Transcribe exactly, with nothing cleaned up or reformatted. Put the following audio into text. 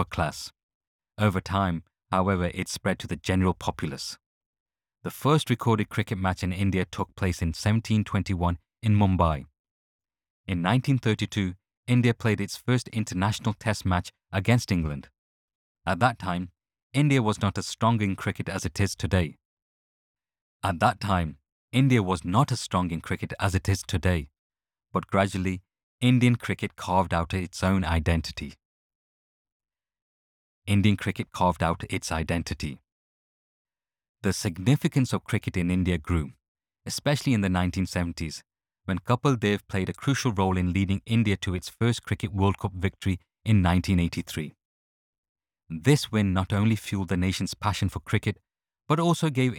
upper class. Over time, however, it spread to the general populace. The first recorded cricket match in India took place in seventeen twenty-one in Mumbai. In nineteen thirty-two, India played its first international test match against England. At that time, India was not as strong in cricket as it is today. At that time, India was not as strong in cricket as it is today, but gradually, Indian cricket carved out its own identity. Indian cricket carved out its identity. The significance of cricket in India grew, especially in the nineteen seventies, when Kapil Dev played a crucial role in leading India to its first Cricket World Cup victory in nineteen eighty-three. This win not only fueled the nation's passion for cricket, but also gave